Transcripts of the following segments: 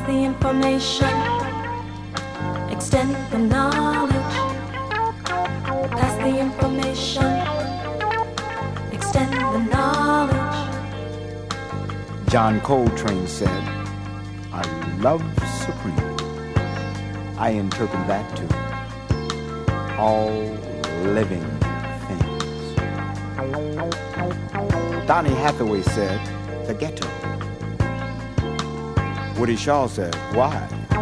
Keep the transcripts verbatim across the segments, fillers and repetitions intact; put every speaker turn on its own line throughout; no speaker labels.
the information, extend the knowledge. Pass the information, extend the knowledge.
John Coltrane said, "I love supreme." I interpret that to all living things. Donny Hathaway said, "The ghetto." Woody Shaw said, "Why?"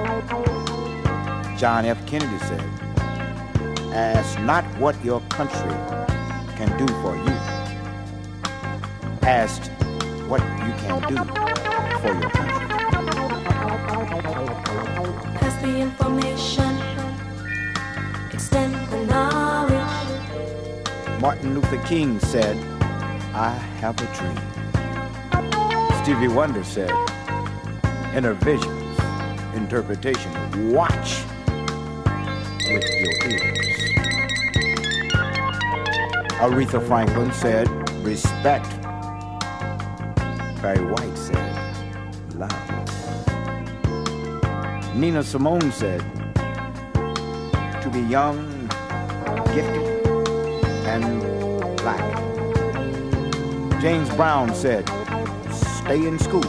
John F. Kennedy said, "Ask not what your country can do for you. Ask what you can do for your country."
Pass the information, extend the knowledge.
Martin Luther King said, "I have a dream." Stevie Wonder said, "Inner visions, interpretation, watch with your ears." Aretha Franklin said, "Respect." Barry White said, "Love." Nina Simone said, "To be young, gifted, and black." James Brown said, "Stay in school."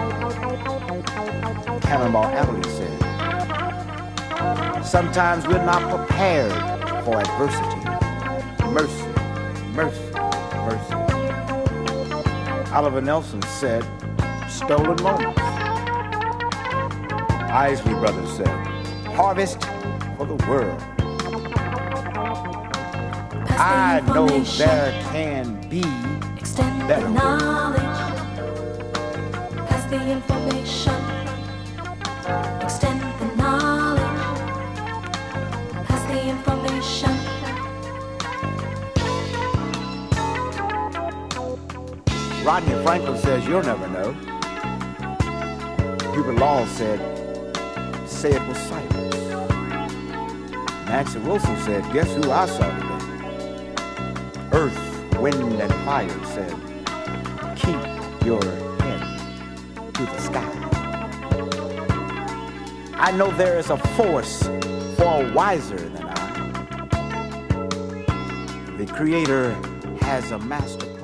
Cannonball Adderley said, "Sometimes we're not prepared for adversity. Mercy, mercy, mercy." Oliver Nelson said, "Stolen moments." Isley Brothers said, "Harvest for the world." I know there can be
extend
better
the knowledge. Pass the information, extend the knowledge. Pass the information.
Rodney Franklin says, "You'll never know." Hubert Law said, "Say it with silence." Nancy Wilson said, "Guess who I saw today?" Earth, Wind, and Fire said, "Keep your head to the sky." I know there is a force far wiser than I. The Creator has a master